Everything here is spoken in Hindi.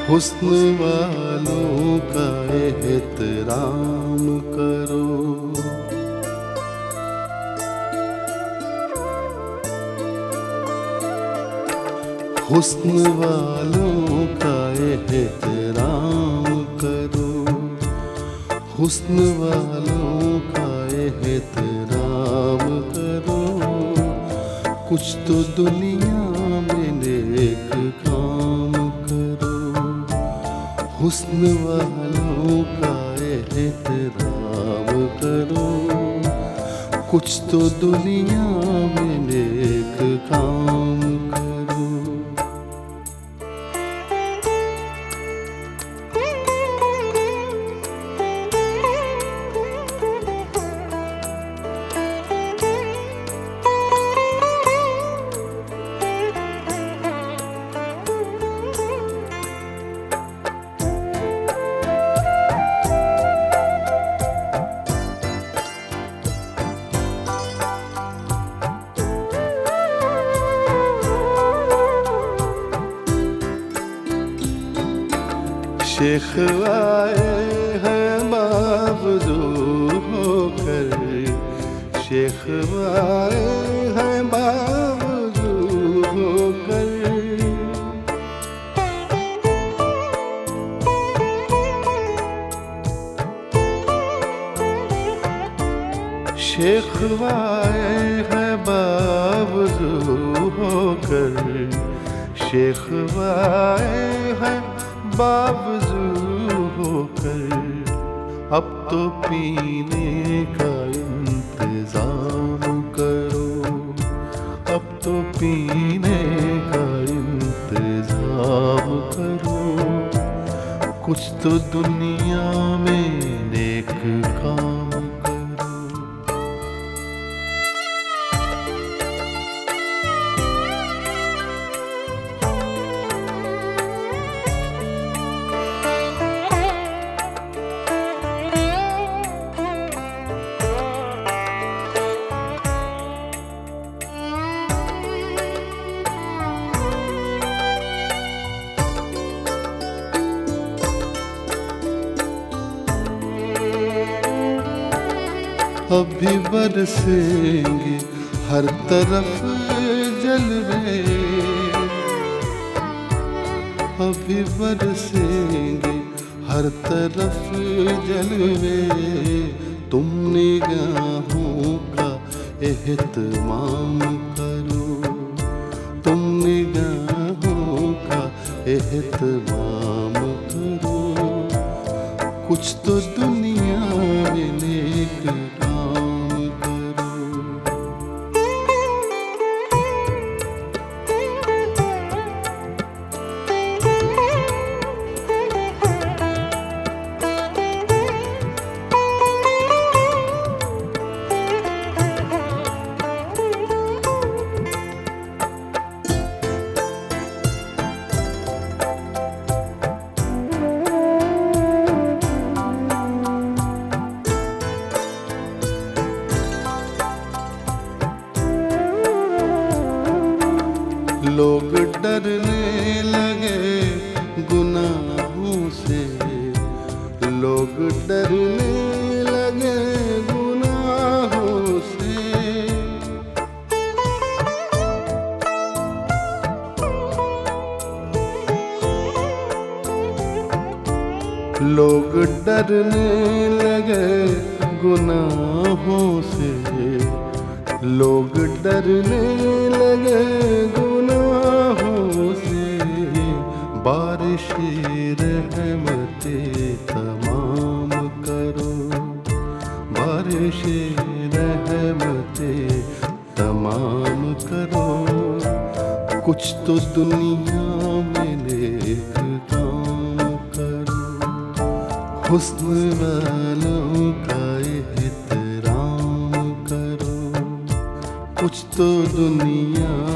हुस्न वालों का एहतराम करो। हुस्न वालों का एहतराम करो। हुस्न वालों का एहतराम करो। कुछ तो दुनिया में नेक काम करो। हुस्न वालों का एहतराम करो। कुछ तो दुनिया में नेक काम करो। शेख आए हैं बावजू होकर। शेख आए हैं बावजू होकर। शेख आए हैं बावजू होकर। शेख आए हैं बावजू होकर। अब तो पीने का इंतजाम करो। अब तो पीने का इंतजाम करो। कुछ तो दुनिया में नेक काम करो। अभी बरसेंगे हर तरफ जलवे। अभी बरसेंगे हर तरफ जलवे। तुम निगाहों का एहतमाम करो। तुम निगाहों का एहतमाम करो। कुछ तो दुनिया में नेक काम करो। लोग डरने लगे गुनाहों से। लोग डरने लगे गुनाहों से। लोग डरने लगे गुनाहों से। लोग डरने लगे गुनाहों से। बारिश रहमते तमाम करो। बारिश रहमते तमाम करो। कुछ तो दुनिया में नेक काम करो। हुस्न वालों का एहतराम करो। कुछ तो दुनिया